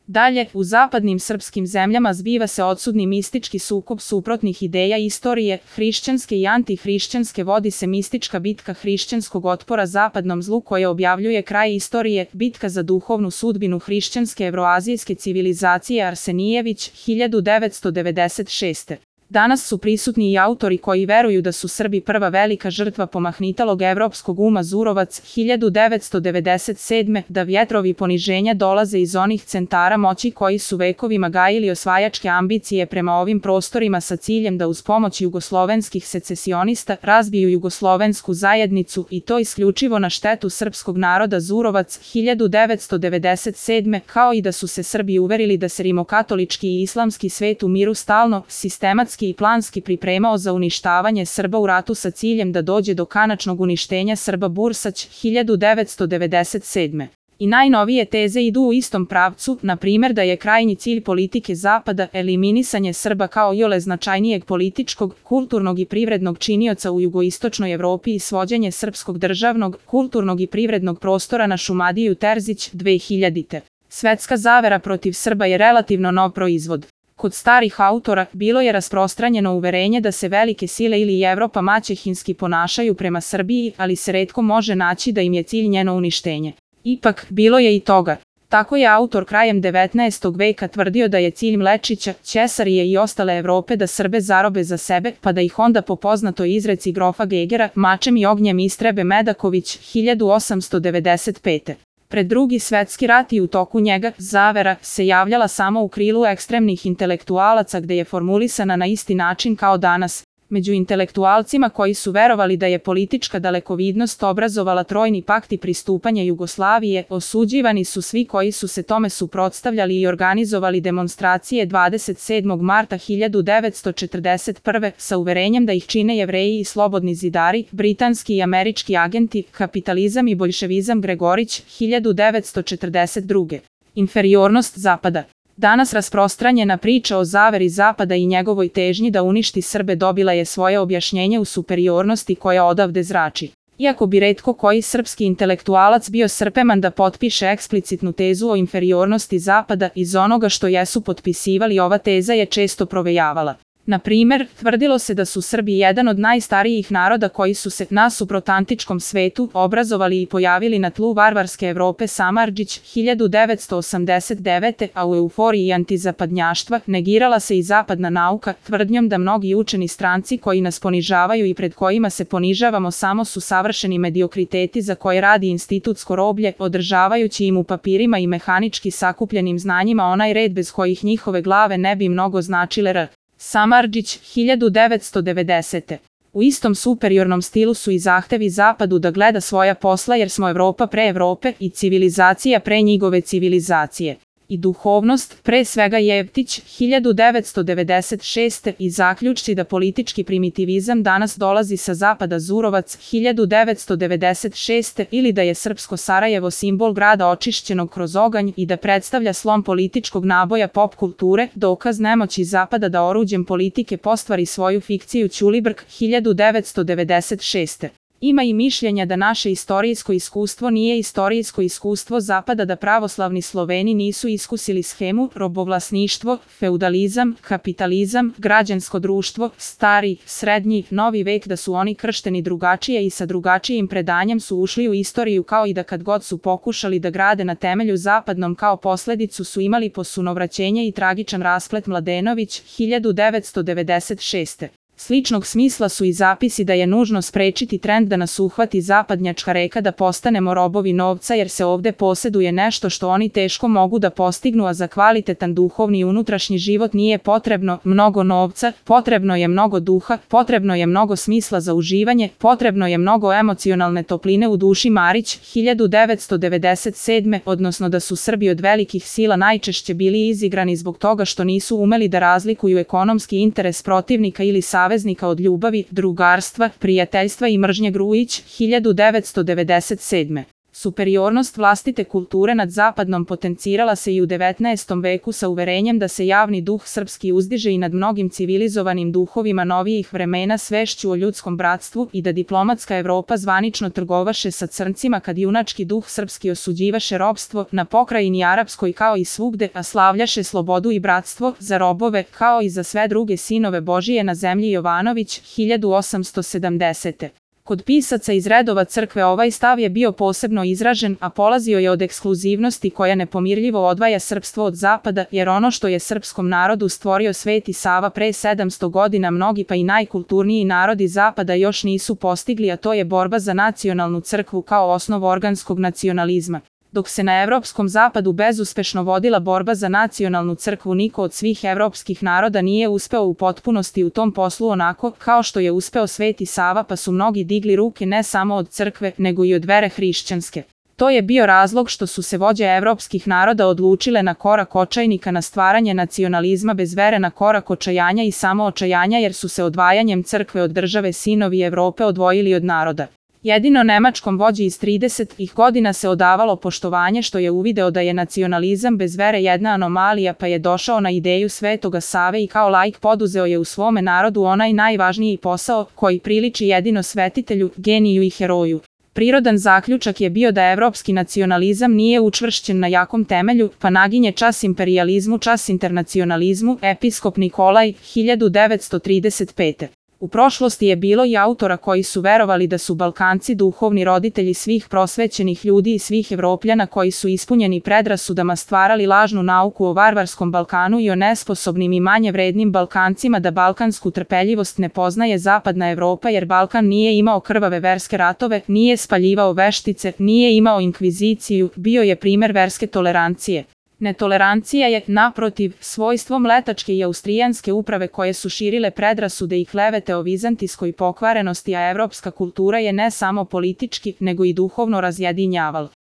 Dalje, u zapadnim srpskim zemljama zbiva se odsudni mistički sukob suprotnih ideja istorije, hrišćanske i antihrišćanske, vodi se mistička bitka hrišćanskog otpora zapadnom zlu koje objavljuje kraj istorije, bitka za duhovnu sudbinu hrišćanske evroazijske civilizacije Arsenijević, 1996. Danas su prisutni i autori koji veruju da su Srbi prva velika žrtva pomahnitalog evropskog uma Zurovac, 1997. Da vjetrovi poniženja dolaze iz onih centara moći koji su vekovima gajili osvajačke ambicije prema ovim prostorima sa ciljem da uz pomoć jugoslovenskih secesionista razbiju jugoslovensku zajednicu i to isključivo na štetu srpskog naroda. Zurovac, 1997. Kao i da su se Srbi uverili da se rimokatolički i islamski svet u miru stalno, sistematski i planski pripremao za uništavanje Srba u ratu sa ciljem da dođe do konačnog uništenja Srba. Bursać, 1997. I najnovije teze idu u istom pravcu, na primjer da je krajnji cilj politike Zapada eliminisanje Srba kao iole značajnijeg političkog, kulturnog i privrednog činioca u jugoistočnoj Evropi i svođenje srpskog državnog, kulturnog i privrednog prostora na Šumadiju. Terzić, 2000. Svetska zavera protiv Srba je relativno nov proizvod. Kod starih autora bilo je rasprostranjeno uverenje da se velike sile ili Evropa maćehinski ponašaju prema Srbiji, ali se retko može naći da im je cilj njeno uništenje. Ipak, bilo je i toga. Tako je autor krajem 19. veka tvrdio da je cilj Mlečića, Ćesarije i ostale Evrope da Srbe zarobe za sebe, pa da ih onda po poznatoj izreci grofa Gegera mačem i ognjem istrebe. Medaković, 1895. Pred Drugi svetski rat i u toku njega, zavera se javljala samo u krilu ekstremnih intelektualaca gde je formulisana na isti način kao danas. Među intelektualcima koji su verovali da je politička dalekovidnost obrazovala Trojni pakt i pristupanje Jugoslavije, osuđivani su svi koji su se tome suprotstavljali i organizovali demonstracije 27. marta 1941. sa uverenjem da ih čine Jevreji i slobodni zidari, britanski i američki agenti, kapitalizam i boljševizam. Gregorić, 1942. Inferiornost Zapada. Danas rasprostranjena priča o zaveri Zapada i njegovoj težnji da uništi Srbe dobila je svoje objašnjenje u superiornosti koja odavde zrači. Iako bi retko koji srpski intelektualac bio spreman da potpiše eksplicitnu tezu o inferiornosti Zapada, iz onoga što jesu potpisivali ova teza je često provejavala. Na primjer, tvrdilo se da su Srbi jedan od najstarijih naroda koji su se, nasuprot antičkom svetu, obrazovali i pojavili na tlu varvarske Evrope. Samardžić, 1989. A u euforiji antizapadnjaštva negirala se i zapadna nauka, tvrdnjom da mnogi učeni stranci koji nas ponižavaju i pred kojima se ponižavamo samo su savršeni mediokriteti za koje radi institutsko roblje, održavajući im u papirima i mehanički sakupljenim znanjima onaj red bez kojih njihove glave ne bi mnogo značile. Samardžić, 1990. U istom superiornom stilu su i zahtevi Zapadu da gleda svoja posla jer smo Evropa pre Evrope i civilizacija pre njegove civilizacije. I duhovnost, pre svega Jevtić, 1996. I zaključci da politički primitivizam danas dolazi sa Zapada. Zurovac, 1996. Ili da je srpsko Sarajevo simbol grada očišćenog kroz oganj i da predstavlja slom političkog naboja pop kulture, dokaz nemoći Zapada da oruđem politike postvari svoju fikciju. Ćulibrk, 1996. Ima i mišljenja da naše istorijsko iskustvo nije istorijsko iskustvo Zapada, da pravoslavni Sloveni nisu iskusili schemu, robovlasništvo, feudalizam, kapitalizam, građansko društvo, stari, srednji, novi vek, da su oni kršteni drugačije i sa drugačijim predanjem su ušli u istoriju, kao i da kad god su pokušali da grade na temelju zapadnom kao posledicu su imali posunovraćenje i tragičan rasplet. Mladenović, 1996. Sličnog smisla su i zapisi da je nužno sprečiti trend da nas uhvati zapadnjačka reka, da postanemo robovi novca jer se ovde poseduje nešto što oni teško mogu da postignu, a za kvalitetan duhovni i unutrašnji život nije potrebno mnogo novca, potrebno je mnogo duha, potrebno je mnogo smisla za uživanje, potrebno je mnogo emocionalne topline u duši. Marić, 1997. Odnosno da su Srbi od velikih sila najčešće bili izigrani zbog toga što nisu umeli da razlikuju ekonomski interes protivnika ili saveznika od ljubavi, drugarstva, prijateljstva i mržnje. Grujić, 1997. Superiornost vlastite kulture nad zapadnom potencirala se i u 19. veku sa uverenjem da se javni duh srpski uzdiže i nad mnogim civilizovanim duhovima novijih vremena svešću o ljudskom bratstvu i da diplomatska Evropa zvanično trgovaše sa crncima kad junački duh srpski osuđivaše robstvo na pokrajini arapskoj kao i svugde, a slavljaše slobodu i bratstvo za robove kao i za sve druge sinove Božije na zemlji. Jovanović, 1870. Kod pisaca iz redova crkve ovaj stav je bio posebno izražen, a polazio je od ekskluzivnosti koja nepomirljivo odvaja srpstvo od zapada, jer ono što je srpskom narodu stvorio Sveti Sava pre 700 godina mnogi pa i najkulturniji narodi zapada još nisu postigli, a to je borba za nacionalnu crkvu kao osnov organskog nacionalizma. Dok se na evropskom zapadu bezuspešno vodila borba za nacionalnu crkvu, niko od svih evropskih naroda nije uspeo u potpunosti u tom poslu onako kao što je uspeo Sveti Sava, pa su mnogi digli ruke ne samo od crkve, nego i od vere hrišćanske. To je bio razlog što su se vođe evropskih naroda odlučile na korak očajnika, na stvaranje nacionalizma bez vere, na korak očajanja i samo očajanja, jer su se odvajanjem crkve od države sinovi Evrope odvojili od naroda. Jedino nemačkom vođi iz 30. godina se odavalo poštovanje što je uvideo da je nacionalizam bez vere jedna anomalija, pa je došao na ideju Svetoga Save i kao laik poduzeo je u svome narodu onaj najvažniji posao koji priliči jedino svetitelju, geniju i heroju. Prirodan zaključak je bio da evropski nacionalizam nije učvršćen na jakom temelju, pa naginje čas imperijalizmu, čas internacionalizmu. Episkop Nikolaj, 1935. U prošlosti je bilo i autora koji su verovali da su Balkanci duhovni roditelji svih prosvećenih ljudi i svih Evropljana, koji su ispunjeni predrasudama stvarali lažnu nauku o varvarskom Balkanu i o nesposobnim i manje vrednim Balkancima, da balkansku trpeljivost ne poznaje zapadna Evropa, jer Balkan nije imao krvave verske ratove, nije spaljivao veštice, nije imao inkviziciju, bio je primer verske tolerancije. Netolerancija je, naprotiv, svojstvo mletačke i austrijanske uprave koje su širile predrasude i klevete o vizantijskoj pokvarenosti, a evropska kultura je ne samo politički, nego i duhovno razjedinjavala.